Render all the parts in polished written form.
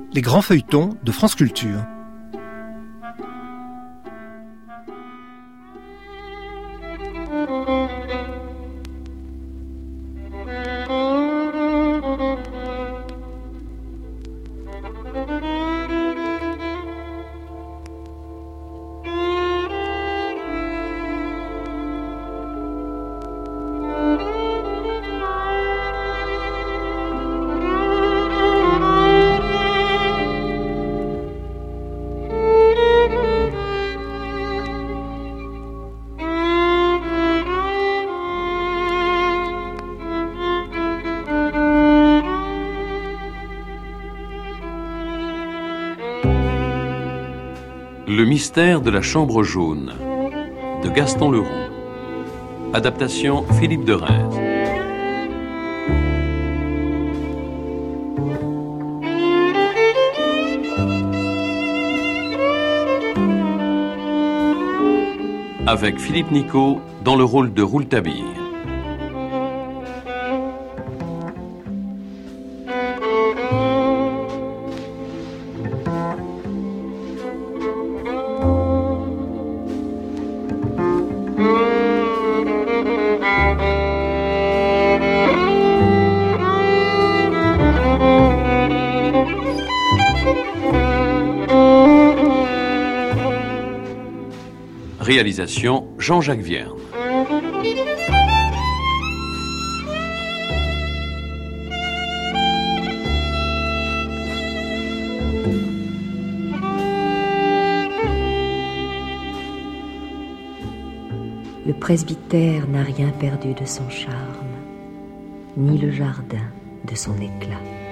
les grands feuilletons de France Culture. Le mystère de la chambre jaune de Gaston Leroux. Adaptation Philippe de Reims. Avec Philippe Nicot dans le rôle de Rouletabille. Réalisation Jean-Jacques Vierne. Le presbytère n'a rien perdu de son charme, ni le jardin de son éclat.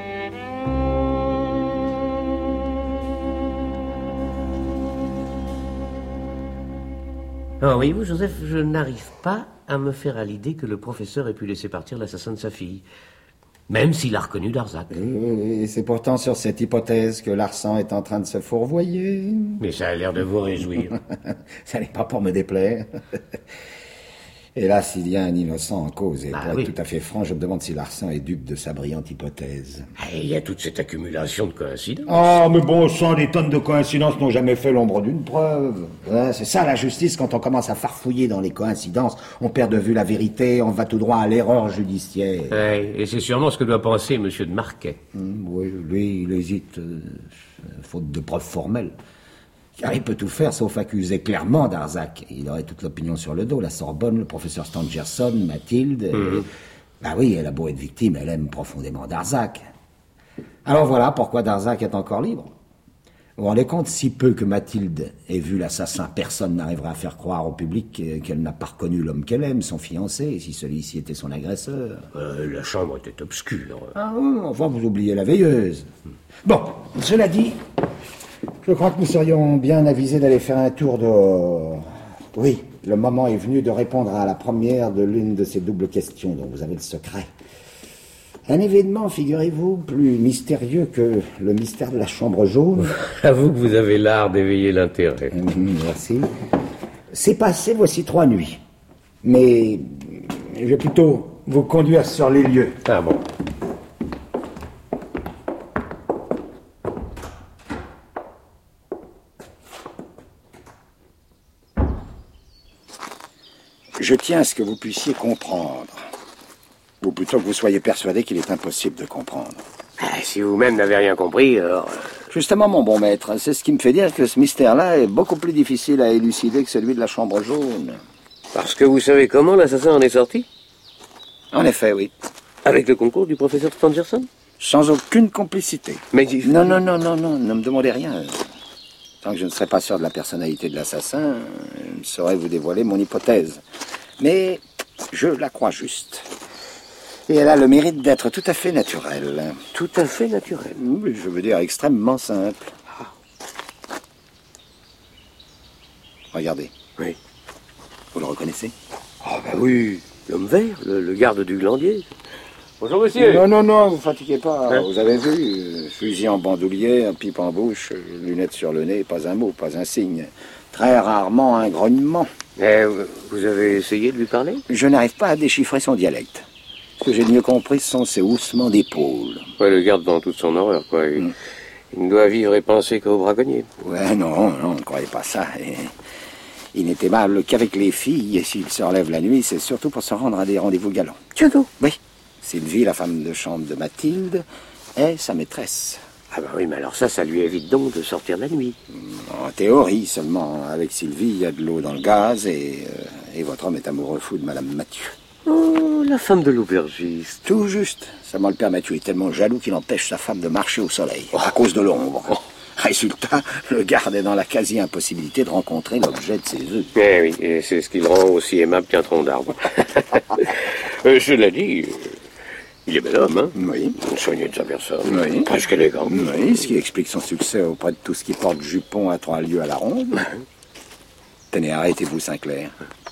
Alors, voyez-vous, Joseph, je n'arrive pas à me faire à l'idée que le professeur ait pu laisser partir l'assassin de sa fille. Même s'il a reconnu Darzac. Et c'est pourtant sur cette hypothèse que Larsan est en train de se fourvoyer. Mais ça a l'air de vous réjouir. Ça n'est pas pour me déplaire. Et là, s'il y a un innocent en cause, et pour être tout à fait franc, je me demande si Larsan est dupe de sa brillante hypothèse. Il y a toute cette accumulation de coïncidences. Ah, mais bon sang, des tonnes de coïncidences n'ont jamais fait l'ombre d'une preuve. Ouais, c'est ça la justice, quand on commence à farfouiller dans les coïncidences, on perd de vue la vérité, on va tout droit à l'erreur judiciaire. Ouais, et c'est sûrement ce que doit penser monsieur de Marquet. Oui, lui, il hésite, faute de preuves formelles. Car il peut tout faire sauf accuser clairement Darzac. Il aurait toute l'opinion sur le dos, la Sorbonne, le professeur Stangerson, Mathilde. Bah oui, elle a beau être victime, elle aime profondément Darzac. Alors voilà pourquoi Darzac est encore libre. Vous vous rendez compte, si peu que Mathilde ait vu l'assassin, personne n'arrivera à faire croire au public qu'elle n'a pas reconnu l'homme qu'elle aime, son fiancé, si celui-ci était son agresseur. La chambre était obscure. Ah oui, enfin vous oubliez la veilleuse. Bon, cela dit... Je crois que nous serions bien avisés d'aller faire un tour dehors. Oui, le moment est venu de répondre à la première de l'une de ces doubles questions dont vous avez le secret. Un événement, figurez-vous, plus mystérieux que le mystère de la chambre jaune. Avoue que vous avez l'art d'éveiller l'intérêt. Merci. C'est passé voici 3 nuits. Mais je vais plutôt vous conduire sur les lieux. Ah bon. Je tiens à ce que vous puissiez comprendre. Ou plutôt que vous soyez persuadé qu'il est impossible de comprendre. Si vous-même n'avez rien compris, alors... Justement, mon bon maître, c'est ce qui me fait dire que ce mystère-là est beaucoup plus difficile à élucider que celui de la chambre jaune. Parce que vous savez comment l'assassin en est sorti? En effet, oui. Avec le concours du professeur Stangerson? Sans aucune complicité. Mais... Non, ne me demandez rien. Tant que je ne serai pas sûr de la personnalité de l'assassin, je ne saurais vous dévoiler mon hypothèse. Mais je la crois juste. Et elle a le mérite d'être tout à fait naturelle. Tout à fait naturelle? Oui, je veux dire extrêmement simple. Regardez. Oui. Vous le reconnaissez? Ah ben oui, l'homme vert, le garde du glandier. Bonjour monsieur. Non, vous fatiguez pas. Hein? Vous avez vu, fusil en bandoulière, pipe en bouche, lunettes sur le nez, pas un mot, pas un signe. Très rarement un grognement. Et vous avez essayé de lui parler? Je n'arrive pas à déchiffrer son dialecte. Ce que j'ai mieux compris, ce sont ses haussements d'épaules. Ouais, le garde dans toute son horreur, quoi. Il ne doit vivre et penser qu'au braconnier. Ouais, non, ne croyez pas ça. Il n'est aimable qu'avec les filles, et s'il se relève la nuit, c'est surtout pour se rendre à des rendez-vous galants. Tiens donc. Oui, Sylvie, la femme de chambre de Mathilde, est sa maîtresse. Ah bah oui, mais alors ça lui évite donc de sortir la nuit. En théorie seulement. Avec Sylvie, il y a de l'eau dans le gaz, et votre homme est amoureux fou de Madame Mathieu. Oh, la femme de l'aubergiste. Tout juste. Seulement le père Mathieu est tellement jaloux qu'il empêche sa femme de marcher au soleil, à cause de l'ombre. Résultat, le garde est dans la quasi-impossibilité de rencontrer l'objet de ses œufs. Eh oui, et c'est ce qui le rend aussi aimable qu'un tronc d'arbre. Cela dit, il est bel homme, hein? Oui. Soigné de sa personne. Oui. Presque élégant. Oui, ce qui explique son succès auprès de tout ce qui porte jupon à 3 lieues à la ronde. Tenez, arrêtez-vous, Sinclair.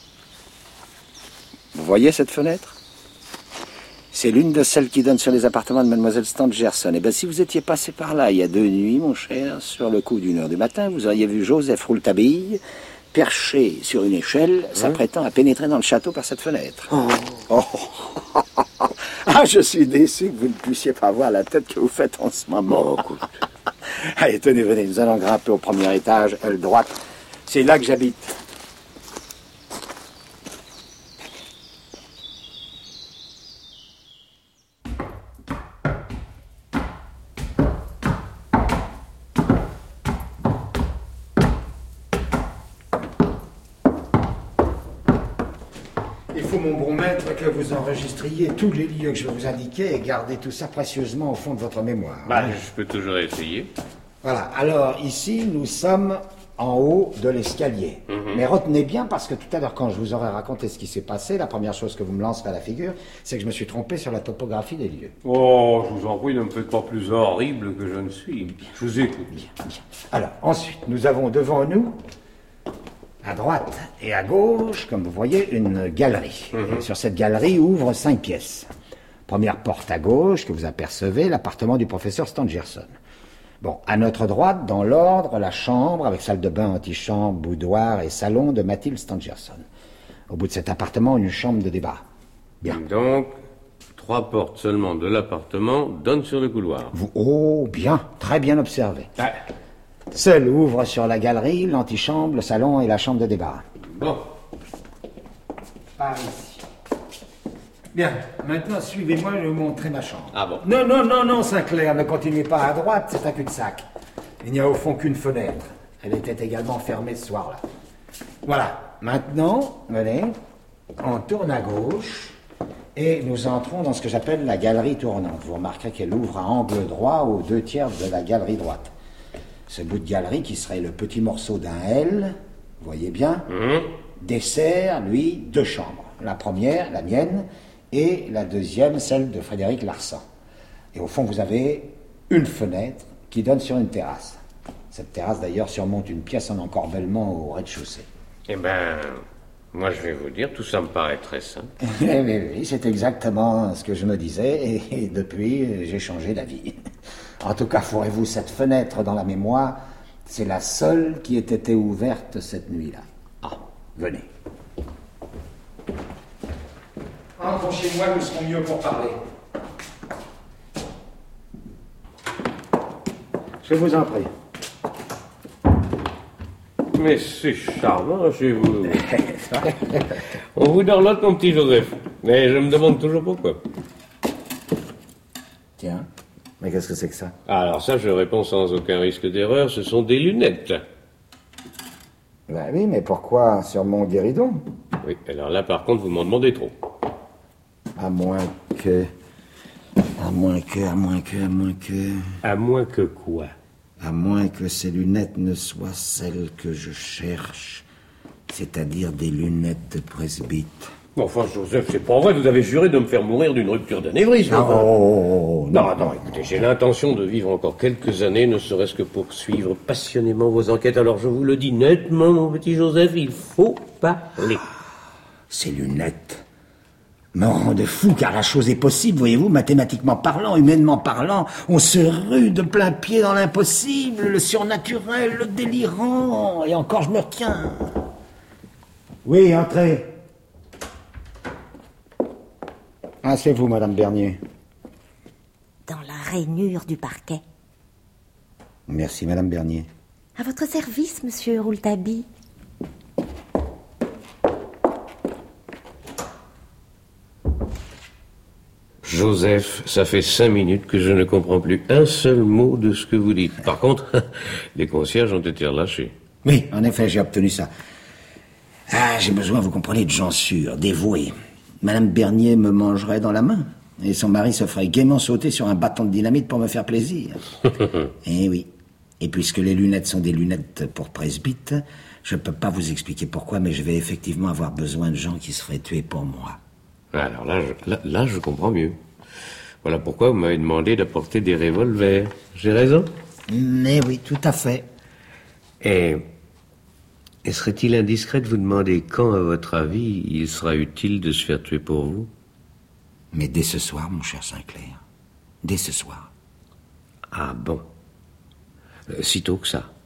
Vous voyez cette fenêtre? C'est l'une de celles qui donnent sur les appartements de Mademoiselle Stangerson. Eh bien, si vous étiez passé par là il y a 2 nuits, mon cher, sur le coup d'1h du matin, vous auriez vu Joseph Rouletabille perché sur une échelle, s'apprêtant à pénétrer dans le château par cette fenêtre. Oh. Ah, je suis déçu que vous ne puissiez pas voir la tête que vous faites en ce moment. Allez, tenez, venez, nous allons grimper au premier étage, aile droite. C'est là que j'habite. Il faut, mon bon maître, que vous enregistriez tous les lieux que je vais vous indiquer et gardez tout ça précieusement au fond de votre mémoire. Je peux toujours essayer. Voilà, alors ici, nous sommes en haut de l'escalier. Mais retenez bien, parce que tout à l'heure, quand je vous aurai raconté ce qui s'est passé, la première chose que vous me lancerez à la figure, c'est que je me suis trompé sur la topographie des lieux. Oh, je vous en prie, ne me faites pas plus horrible que je ne suis. Je vous écoute. Bien. Alors, ensuite, nous avons devant nous, à droite et à gauche, comme vous voyez, une galerie. Sur cette galerie ouvrent 5 pièces. Première porte à gauche que vous apercevez, l'appartement du professeur Stangerson. Bon, à notre droite, dans l'ordre, la chambre avec salle de bain, antichambre, boudoir et salon de Mathilde Stangerson. Au bout de cet appartement, une chambre de débat. Bien. Donc, 3 portes seulement de l'appartement donnent sur le couloir. Oh, bien, très bien observé. Seul ouvre sur la galerie, l'antichambre, le salon et la chambre de débat. Bon. Par ici. Bien, maintenant suivez-moi, je vais vous montrer ma chambre. Ah bon? Non, Sinclair, ne continuez pas à droite, c'est un cul-de-sac. Il n'y a au fond qu'une fenêtre. Elle était également fermée ce soir-là. Voilà, maintenant, venez, on tourne à gauche et nous entrons dans ce que j'appelle la galerie tournante. Vous remarquerez qu'elle ouvre à angle droit aux 2/3 de la galerie droite. Ce bout de galerie, qui serait le petit morceau d'un L, vous voyez bien, dessert, lui, 2 chambres. La première, la mienne, et la deuxième, celle de Frédéric Larsan. Et au fond, vous avez une fenêtre qui donne sur une terrasse. Cette terrasse, d'ailleurs, surmonte une pièce en encorbellement au rez-de-chaussée. Eh ben, moi je vais vous dire, tout ça me paraît très simple. Oui, c'est exactement ce que je me disais, et depuis, j'ai changé d'avis. En tout cas, ferez-vous cette fenêtre dans la mémoire, c'est la seule qui ait été ouverte cette nuit-là. Ah, venez. Entrez chez moi, nous serons mieux pour parler. Je vous en prie. Mais c'est charmant chez vous. On vous dorlote, mon petit Joseph. Mais je me demande toujours pourquoi. Tiens, mais qu'est-ce que c'est que ça? Alors ça, je réponds sans aucun risque d'erreur, ce sont des lunettes. Ben oui, mais pourquoi sur mon guéridon? Oui, alors là, par contre, vous m'en demandez trop. À moins que... À moins que quoi? À moins que ces lunettes ne soient celles que je cherche, c'est-à-dire des lunettes de presbyte. Enfin, Joseph, c'est pas vrai, vous avez juré de me faire mourir d'une rupture d'anévrisme. Non, écoutez, j'ai l'intention de vivre encore quelques années, ne serait-ce que pour suivre passionnément vos enquêtes. Alors je vous le dis nettement, mon petit Joseph, il faut parler. Ces lunettes me rendent fou, car la chose est possible, voyez-vous, mathématiquement parlant, humainement parlant, on se rue de plein pied dans l'impossible, le surnaturel, le délirant, et encore je me retiens. Oui, entrez. Ah, c'est vous, Madame Bernier. Dans la rainure du parquet. Merci, Madame Bernier. À votre service, monsieur Rouletabille. Joseph, ça fait 5 minutes que je ne comprends plus un seul mot de ce que vous dites. Par contre, les concierges ont été relâchés. Oui, en effet, j'ai obtenu ça. Ah, j'ai besoin, vous comprenez, de gens sûrs, dévoués. Madame Bernier me mangerait dans la main, et son mari se ferait gaiement sauter sur un bâton de dynamite pour me faire plaisir. Eh oui. Et puisque les lunettes sont des lunettes pour presbyte, je peux pas vous expliquer pourquoi, mais je vais effectivement avoir besoin de gens qui se feraient tuer pour moi. Alors là, je comprends mieux. Voilà pourquoi vous m'avez demandé d'apporter des revolvers. J'ai raison? Mais oui, tout à fait. Et serait-il indiscret de vous demander quand, à votre avis, il sera utile de se faire tuer pour vous? Mais dès ce soir, mon cher Sinclair. Dès ce soir. Ah bon? Sitôt que ça?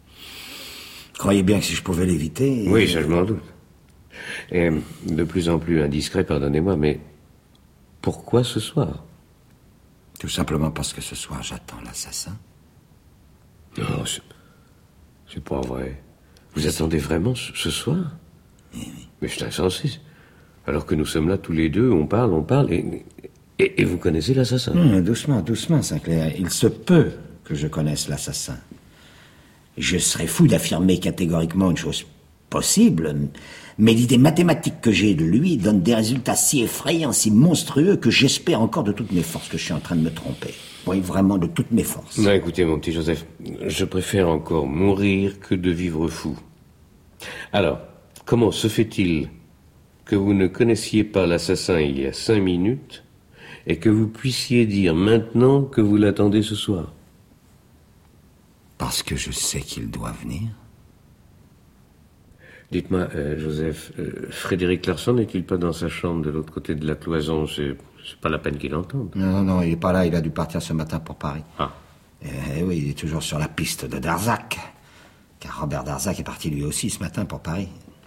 Croyez bien que si je pouvais l'éviter... Oui, ça je m'en doute. Et de plus en plus indiscret, pardonnez-moi, mais pourquoi ce soir? Tout simplement parce que ce soir, j'attends l'assassin. Non, c'est pas vrai. Vous attendez vraiment ce soir? Oui. Mais c'est insensé. Alors que nous sommes là tous les deux, on parle, et vous connaissez l'assassin? Doucement, Sinclair. Il se peut que je connaisse l'assassin. Je serais fou d'affirmer catégoriquement une chose possible, mais l'idée mathématique que j'ai de lui donne des résultats si effrayants, si monstrueux, que j'espère encore de toutes mes forces que je suis en train de me tromper. Oui, vraiment de toutes mes forces. Non, écoutez, mon petit Joseph, je préfère encore mourir que de vivre fou. Alors, comment se fait-il que vous ne connaissiez pas l'assassin il y a 5 minutes et que vous puissiez dire maintenant que vous l'attendez ce soir? Parce que je sais qu'il doit venir. Dites-moi, Joseph, Frédéric Larsan n'est-il pas dans sa chambre de l'autre côté de la cloison? C'est pas la peine qu'il entende. Non, il est pas là, il a dû partir ce matin pour Paris. Ah. Oui, il est toujours sur la piste de Darzac. Car Robert Darzac est parti lui aussi ce matin pour Paris.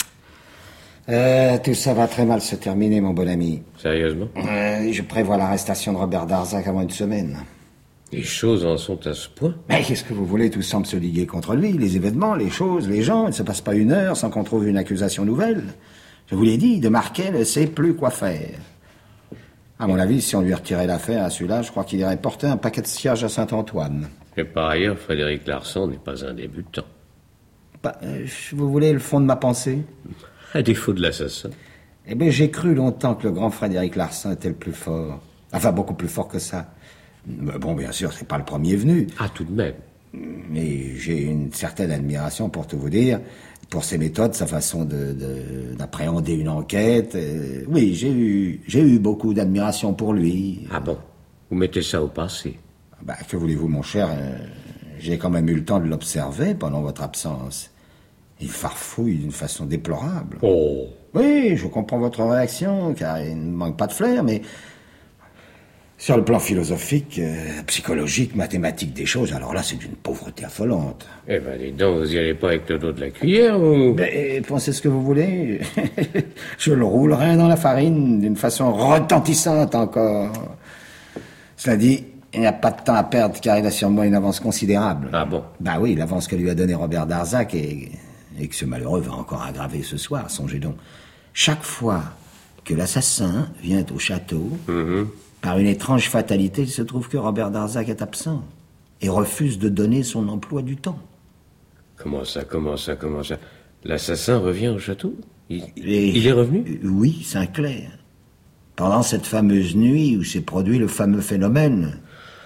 Tout ça va très mal se terminer, mon bon ami. Sérieusement? Je prévois l'arrestation de Robert Darzac avant une semaine. Les choses en sont à ce point? Mais qu'est-ce que vous voulez? Tout semble se liguer contre lui. Les événements, les choses, les gens. Il ne se passe pas une heure sans qu'on trouve une accusation nouvelle. Je vous l'ai dit, de Marquet ne sait plus quoi faire. À mon avis, si on lui retirait l'affaire à celui-là, je crois qu'il irait porter un paquet de cierges à Saint-Antoine. Et par ailleurs, Frédéric Larsan n'est pas un débutant. Vous voulez le fond de ma pensée? À défaut de l'assassin. Eh bien, j'ai cru longtemps que le grand Frédéric Larsan était le plus fort. Enfin, beaucoup plus fort que ça. Bon, bien sûr, c'est pas le premier venu. Ah, tout de même. Mais j'ai une certaine admiration, pour tout vous dire, pour ses méthodes, sa façon d'appréhender une enquête. Oui, j'ai eu beaucoup d'admiration pour lui. Ah bon? Vous mettez ça au passé? Que voulez-vous, mon cher? J'ai quand même eu le temps de l'observer pendant votre absence. Il farfouille d'une façon déplorable. Oh! Oui, je comprends votre réaction, car il ne manque pas de flair, mais... Sur le plan philosophique, psychologique, mathématique des choses, alors là, c'est d'une pauvreté affolante. Eh ben, dis donc, vous y allez pas avec le dos de la cuillère, ou... Pensez ce que vous voulez. Je le roulerai dans la farine d'une façon retentissante encore. Cela dit, il n'y a pas de temps à perdre, car il a sur moi une avance considérable. Ah bon? Oui, l'avance que lui a donnée Robert Darzac, et que ce malheureux va encore aggraver ce soir, songez donc. Chaque fois que l'assassin vient au château... Par une étrange fatalité, il se trouve que Robert Darzac est absent et refuse de donner son emploi du temps. Comment ça? L'assassin revient au château? Il est revenu? Oui, Sinclair. Pendant cette fameuse nuit où s'est produit le fameux phénomène.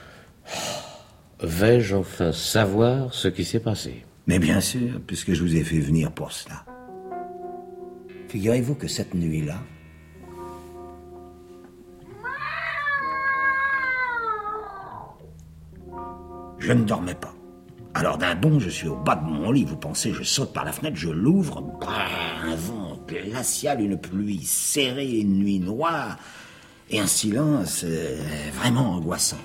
Vais-je enfin savoir ce qui s'est passé? Mais bien sûr, puisque je vous ai fait venir pour cela. Figurez-vous que cette nuit-là, je ne dormais pas. Alors d'un bond, je suis au bas de mon lit. Vous pensez, je saute par la fenêtre, je l'ouvre. Un vent glacial, une pluie serrée, une nuit noire. Et un silence vraiment angoissant.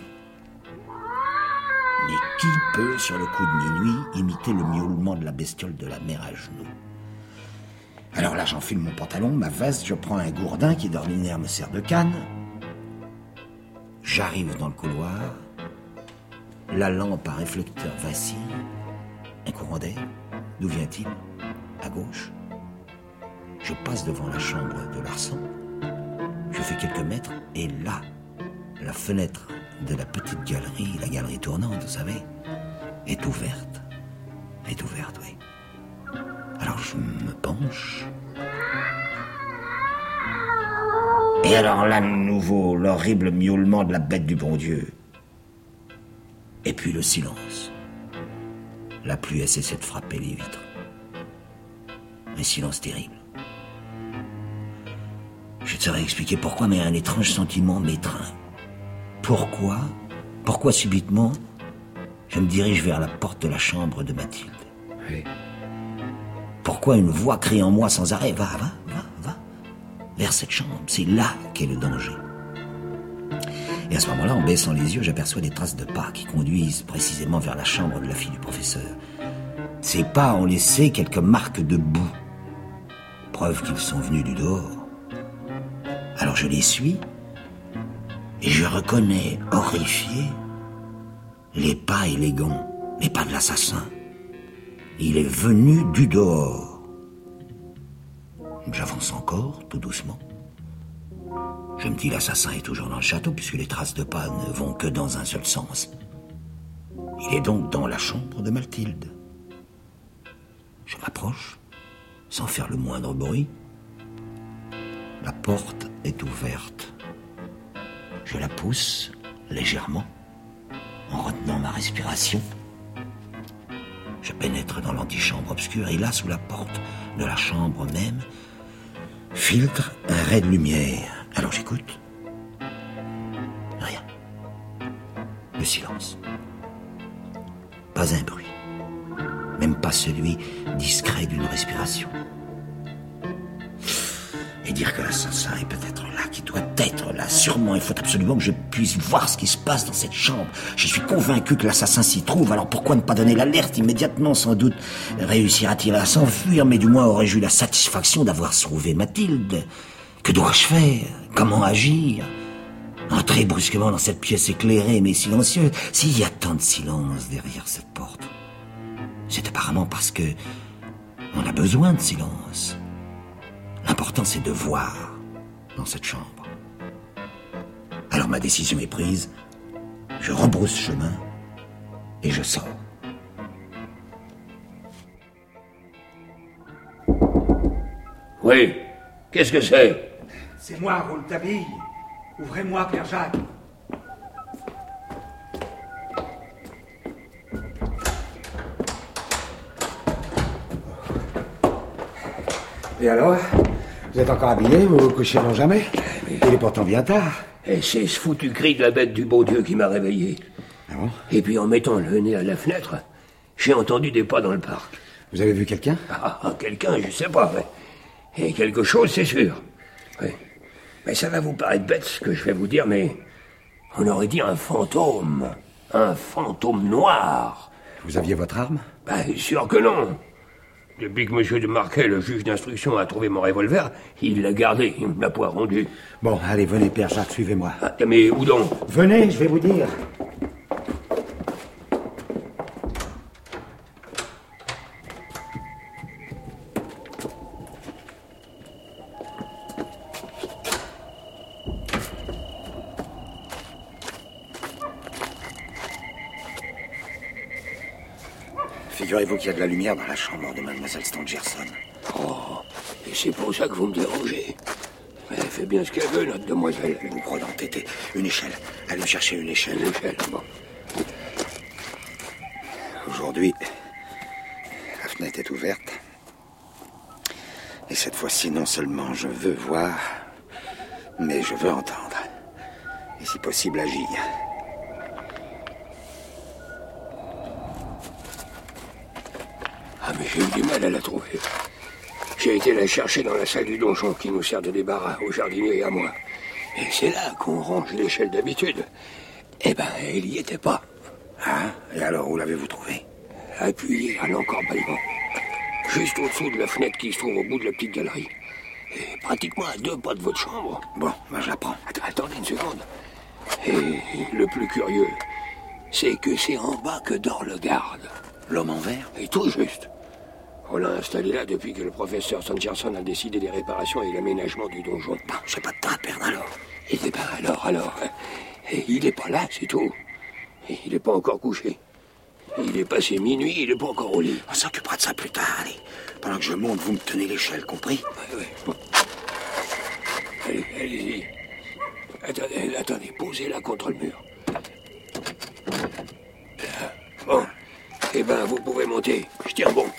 Mais qui peut, sur le coup de minuit, imiter le miaulement de la bestiole de la mer à genoux? Alors là, j'enfile mon pantalon, ma veste, je prends un gourdin qui d'ordinaire me sert de canne. J'arrive dans le couloir. La lampe à réflecteur vacille. Un courant d'air. D'où vient-il? À gauche. Je passe devant la chambre de Larsan. Je fais quelques mètres et là, la fenêtre de la petite galerie, la galerie tournante, vous savez, est ouverte. Est ouverte, oui. Alors je me penche. Et alors là, de nouveau, l'horrible miaulement de la bête du bon Dieu. Et puis le silence. La pluie a cessé de frapper les vitres. Un silence terrible. Je ne saurais expliquer pourquoi, mais un étrange sentiment m'étreint. Pourquoi subitement, je me dirige vers la porte de la chambre de Mathilde? Oui. Pourquoi une voix crie en moi sans arrêt? Va. Vers cette chambre, c'est là qu'est le danger. Et à ce moment-là, en baissant les yeux, j'aperçois des traces de pas qui conduisent précisément vers la chambre de la fille du professeur. Ces pas ont laissé quelques marques de boue, preuve qu'ils sont venus du dehors. Alors je les suis, et je reconnais, horrifié, les pas élégants, les pas de l'assassin. Il est venu du dehors. J'avance encore, tout doucement. Je me dis, l'assassin est toujours dans le château, puisque les traces de pas ne vont que dans un seul sens. Il est donc dans la chambre de Mathilde. Je m'approche, sans faire le moindre bruit. La porte est ouverte. Je la pousse légèrement, en retenant ma respiration. Je pénètre dans l'antichambre obscure, et là, sous la porte de la chambre même, filtre un ray de lumière. Alors j'écoute. Rien. Le silence. Pas un bruit. Même pas celui discret d'une respiration. Et dire que l'assassin est peut-être là, qu'il doit être là, sûrement, il faut absolument que je puisse voir ce qui se passe dans cette chambre. Je suis convaincu que l'assassin s'y trouve, alors pourquoi ne pas donner l'alerte immédiatement? Sans doute réussira-t-il à s'enfuir, mais du moins aurais-je eu la satisfaction d'avoir sauvé Mathilde. Que dois-je faire? Comment agir? Entrer brusquement dans cette pièce éclairée mais silencieuse. S'il y a tant de silence derrière cette porte, c'est apparemment parce que on a besoin de silence. L'important, c'est de voir dans cette chambre. Alors ma décision est prise. Je rebrousse chemin et je sors. Oui, qu'est-ce que c'est? C'est moi, Rouletabille. Ouvrez-moi, Père Jacques. Et alors? Vous êtes encore habillé, vous vous couchez non jamais? Il est pourtant bien tard. Et c'est ce foutu cri de la bête du beau Dieu qui m'a réveillé. Ah bon? Et puis en mettant le nez à la fenêtre, j'ai entendu des pas dans le parc. Vous avez vu quelqu'un? Quelqu'un, je sais pas, mais... Et quelque chose, c'est sûr. Oui. Mais ça va vous paraître bête ce que je vais vous dire, mais... On aurait dit un fantôme. Un fantôme noir. Vous aviez votre arme? Sûr que non. Depuis que M. de Marquet, le juge d'instruction, a trouvé mon revolver, il l'a gardé, il me l'a pas rendu. Bon, allez, venez, Père Jacques, suivez-moi. Mais où donc? Venez, je vais vous dire. Figurez-vous qu'il y a de la lumière dans la chambre de Mademoiselle Stangerson. Oh, et c'est pour ça que vous me dérangez. Elle fait bien ce qu'elle veut, notre demoiselle. Vous prenez entêté. Une échelle. Allez me chercher une échelle. Une échelle, bon. Aujourd'hui, la fenêtre est ouverte. Et cette fois-ci, non seulement je veux voir, mais je veux entendre. Et si possible, agir. Mais j'ai eu du mal à la trouver. J'ai été la chercher dans la salle du donjon qui nous sert de débarras au jardinier et à moi. Et c'est là qu'on range l'échelle d'habitude. Eh ben, elle y était pas. Ah, et alors, où l'avez-vous trouvée? Appuyée à l'encorbellement. Juste au-dessous de la fenêtre qui se trouve au bout de la petite galerie. Et pratiquement à 2 pas de votre chambre. Bon, je la prends. Attendez une seconde. Et le plus curieux, c'est que c'est en bas que dort le garde. L'homme en vert? Et tout juste. On l'a installé là depuis que le professeur Sanderson a décidé des réparations et l'aménagement du donjon. Bon, j'ai pas de temps à perdre alors. Et ben alors. Et il est pas là, c'est tout. Et il est pas encore couché. Il est passé minuit, il est pas encore au lit. On s'occupera de ça plus tard, allez. Pendant que je monte, vous me tenez l'échelle, compris? Ouais. Bon. Allez-y. Attendez, posez-la contre le mur. Bon. Eh ben, vous pouvez monter. Je tiens bon.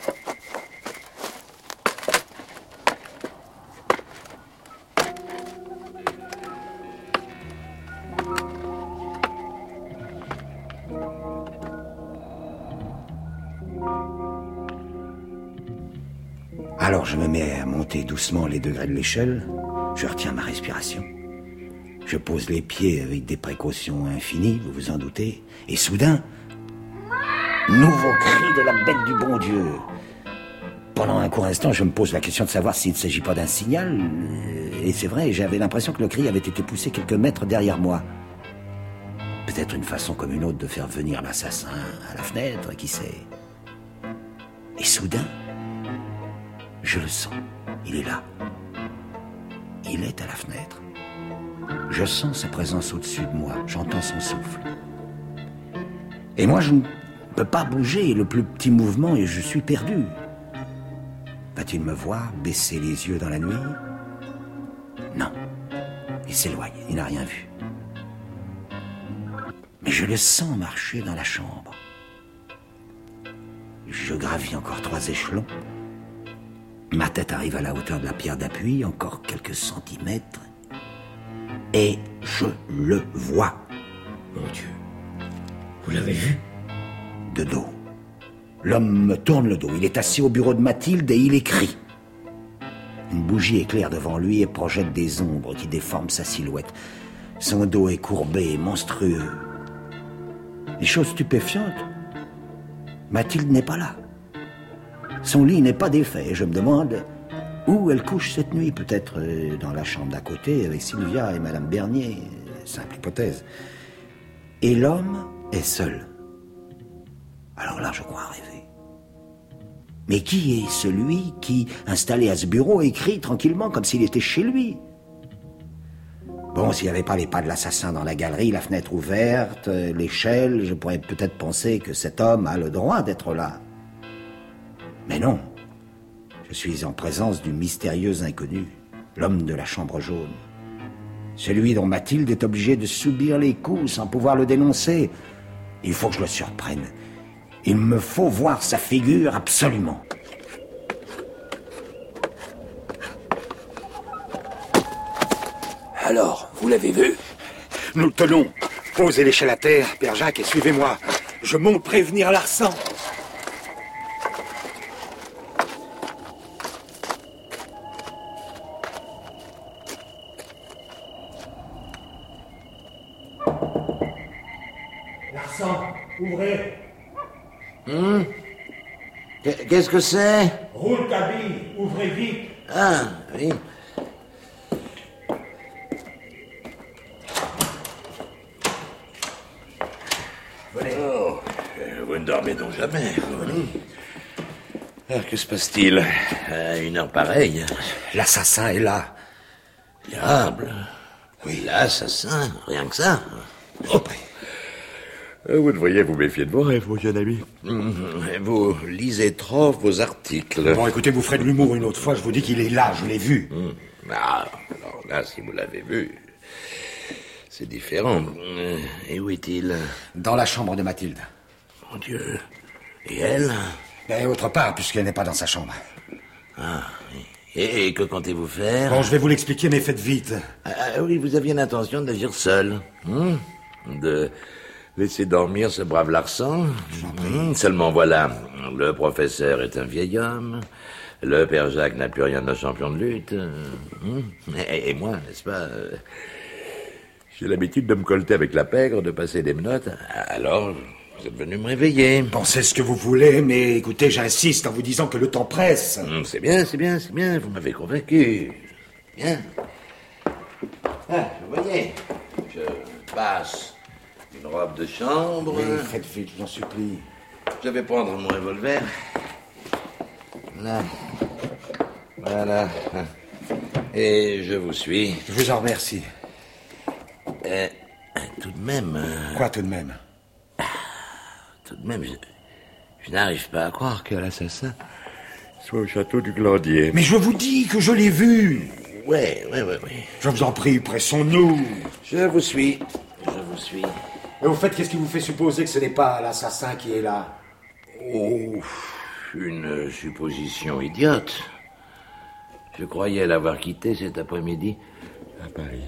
Alors je me mets à monter doucement les degrés de l'échelle. Je retiens ma respiration. Je pose les pieds avec des précautions infinies, vous vous en doutez. Et soudain, nouveau cri de la bête du bon Dieu. Pendant un court instant, je me pose la question de savoir s'il ne s'agit pas d'un signal. Et c'est vrai, j'avais l'impression que le cri avait été poussé quelques mètres derrière moi. Peut-être une façon comme une autre de faire venir l'assassin à la fenêtre, qui sait. Et soudain, je le sens. Il est là. Il est à la fenêtre. Je sens sa présence au-dessus de moi. J'entends son souffle. Et moi, je ne peux pas bouger le plus petit mouvement et je suis perdu. Va-t-il me voir baisser les yeux dans la nuit? Non. Il s'éloigne. Il n'a rien vu. Mais je le sens marcher dans la chambre. Je gravis encore 3 échelons. Ma tête arrive à la hauteur de la pierre d'appui, encore quelques centimètres. Et je le vois. Mon Dieu. Vous l'avez vu? De dos. L'homme me tourne le dos. Il est assis au bureau de Mathilde et il écrit. Une bougie éclaire devant lui et projette des ombres qui déforment sa silhouette. Son dos est courbé et monstrueux. Les choses stupéfiantes, Mathilde n'est pas là. Son lit n'est pas défait. Je me demande où elle couche cette nuit. Peut-être dans la chambre d'à côté avec Sylvia et Madame Bernier. Simple hypothèse. Et l'homme est seul. Alors là, je crois rêver. Mais qui est celui qui, installé à ce bureau, écrit tranquillement comme s'il était chez lui? Bon, s'il n'y avait pas les pas de l'assassin dans la galerie, la fenêtre ouverte, l'échelle, je pourrais peut-être penser que cet homme a le droit d'être là. Mais non, je suis en présence du mystérieux inconnu, l'homme de la chambre jaune. Celui dont Mathilde est obligée de subir les coups sans pouvoir le dénoncer. Il faut que je le surprenne. Il me faut voir sa figure absolument. Alors, vous l'avez vu? Nous le tenons. Posez l'échelle à terre, Père Jacques, et suivez-moi. Je monte prévenir Larsan. Larsan, ouvrez. Qu'est-ce que c'est? Rouletabille, ouvrez vite. Ah, oui. Oh, vous ne dormez donc jamais. Alors, que se passe-t-il à une heure pareille? L'assassin est là. Diable. Oui, l'assassin, rien que ça. Oh. Vous devriez vous méfier de vos rêves, mon jeune ami. Vous lisez trop vos articles. Bon, écoutez, vous ferez de l'humour une autre fois, je vous dis qu'il est là, je l'ai vu. Ah, alors là, si vous l'avez vu, c'est différent. Et où est-il? Dans la chambre de Mathilde. Mon Dieu. Et elle? Et autre part, puisqu'elle n'est pas dans sa chambre. Ah, et que comptez-vous faire? Bon, je vais vous l'expliquer, mais faites vite. Ah oui, vous aviez l'intention d'agir seul. De laisser dormir ce brave Larsan. Seulement voilà, le professeur est un vieil homme. Le père Jacques n'a plus rien de champion de lutte. Et moi, n'est-ce pas? J'ai l'habitude de me colter avec la pègre, de passer des menottes. Alors, vous êtes venu me réveiller. Pensez ce que vous voulez, mais écoutez, j'insiste en vous disant que le temps presse. C'est bien, vous m'avez convaincu. Bien. Ah, vous voyez, je passe une robe de chambre. Oui, faites vite, j'en supplie. Je vais prendre mon revolver. Là. Voilà. Et je vous suis. Je vous en remercie. Tout de même... Quoi, tout de même? Tout de même, je n'arrive pas à croire que l'assassin soit au château du Glandier. Mais je vous dis que je l'ai vu. Oui. Je vous en prie, pressons-nous. Je vous suis. Et au fait, qu'est-ce qui vous fait supposer que ce n'est pas l'assassin qui est là? Oh, une supposition idiote. Je croyais l'avoir quitté cet après-midi à Paris.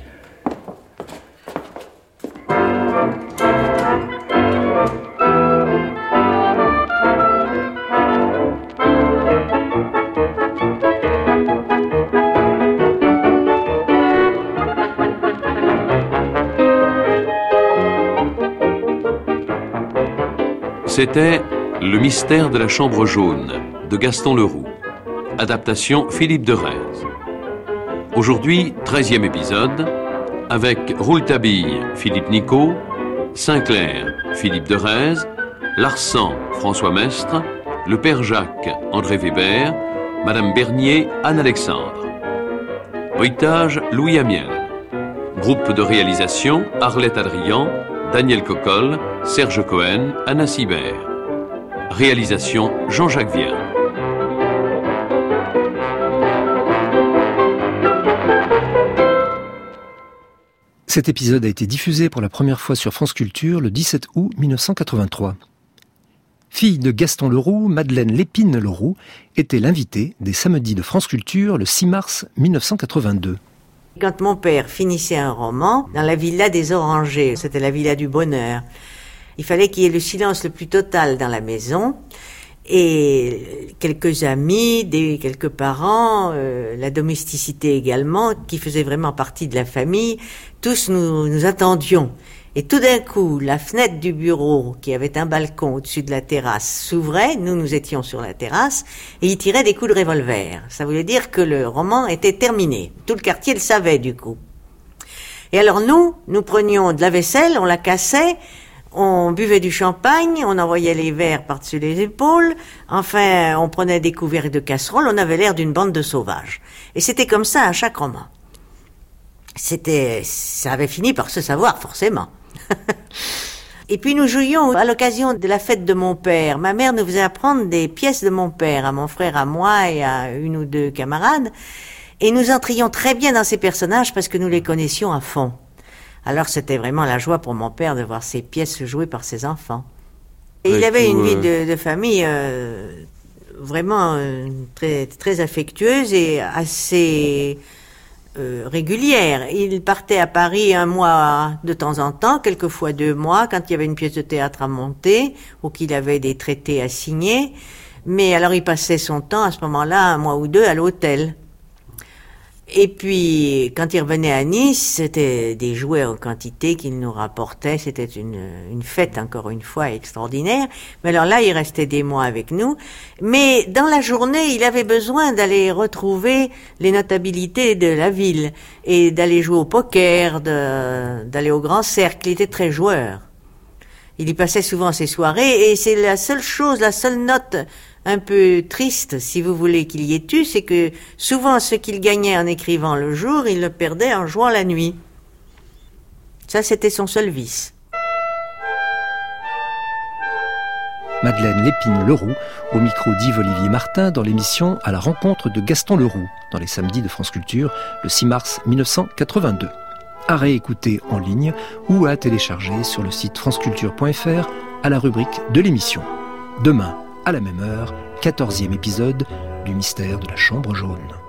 C'était Le mystère de la chambre jaune de Gaston Leroux. Adaptation Philippe de Rhèze. Aujourd'hui, 13e épisode, avec Rouletabille, Philippe Nicot, Sinclair, Philippe de Rhèze, Larsan, François Mestre, le père Jacques, André Weber, Madame Bernier, Anne-Alexandre. Bruitage, Louis Amiel. Groupe de réalisation, Arlette Adrian, Daniel Cocolle, Serge Cohen, Anna Sibert. Réalisation, Jean-Jacques Vierne. Cet épisode a été diffusé pour la première fois sur France Culture le 17 août 1983. Fille de Gaston Leroux, Madeleine Lépine Leroux était l'invitée des samedis de France Culture le 6 mars 1982. Quand mon père finissait un roman, dans la villa des Orangers, c'était la villa du bonheur, il fallait qu'il y ait le silence le plus total dans la maison, et quelques amis, quelques parents, la domesticité également, qui faisait vraiment partie de la famille, tous nous attendions. Et tout d'un coup, la fenêtre du bureau, qui avait un balcon au-dessus de la terrasse, s'ouvrait, nous étions sur la terrasse, et il tirait des coups de revolver. Ça voulait dire que le roman était terminé. Tout le quartier le savait, du coup. Et alors nous prenions de la vaisselle, on la cassait, on buvait du champagne, on envoyait les verres par-dessus les épaules, enfin, on prenait des couverts de casseroles, on avait l'air d'une bande de sauvages. Et c'était comme ça à chaque roman. Ça avait fini par se savoir, forcément. Et puis nous jouions à l'occasion de la fête de mon père. Ma mère nous faisait apprendre des pièces de mon père, à mon frère, à moi et à une ou deux camarades. Et nous entrions très bien dans ces personnages parce que nous les connaissions à fond. Alors c'était vraiment la joie pour mon père de voir ces pièces jouées par ses enfants. Et il avait une vie de famille vraiment très, très affectueuse et assez régulière. Il partait à Paris un mois de temps en temps, quelquefois 2 mois, quand il y avait une pièce de théâtre à monter ou qu'il avait des traités à signer. Mais alors il passait son temps à ce moment-là, 1 mois ou 2, à l'hôtel. Et puis, quand il revenait à Nice, c'était des jouets en quantité qu'il nous rapportait. C'était une fête, encore une fois, extraordinaire. Mais alors là, il restait des mois avec nous. Mais dans la journée, il avait besoin d'aller retrouver les notabilités de la ville et d'aller jouer au poker, d'aller au grand cercle. Il était très joueur. Il y passait souvent ses soirées et c'est la seule chose, la seule note un peu triste, si vous voulez, qu'il y ait eu, c'est que souvent ce qu'il gagnait en écrivant le jour, il le perdait en jouant la nuit. Ça, c'était son seul vice. Madeleine Lépine Leroux, au micro d'Yves Olivier Martin, dans l'émission À la rencontre de Gaston Leroux, dans les samedis de France Culture, le 6 mars 1982. À réécouter en ligne ou à télécharger sur le site franceculture.fr à la rubrique de l'émission. Demain, à la même heure, 14e épisode du mystère de la chambre jaune.